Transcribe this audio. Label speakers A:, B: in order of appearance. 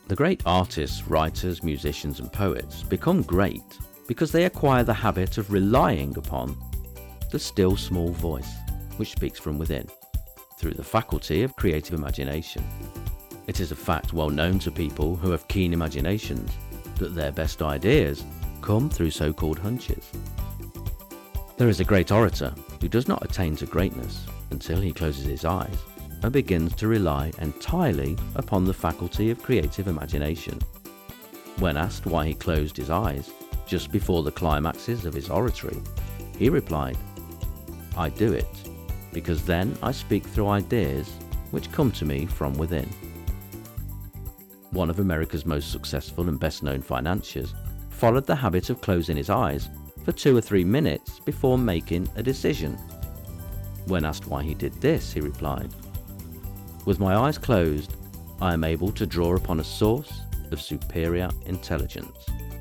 A: The great artists, writers, musicians and poets become great because they acquire the habit of relying upon the still small voice which speaks from within through the faculty of creative imagination. It is a fact well known to people who have keen imaginations that their best ideas come through so-called hunches. There is a great orator who does not attain to greatness until he closes his eyes and begins to rely entirely upon the faculty of creative imagination. When asked why he closed his eyes just before the climaxes of his oratory, he replied, "I do it because then I speak through ideas which come to me from within." One of America's most successful and best known financiers followed the habit of closing his eyes for 2 or 3 minutes before making a decision. When asked why he did this, he replied, "With my eyes closed, I am able to draw upon a source of superior intelligence."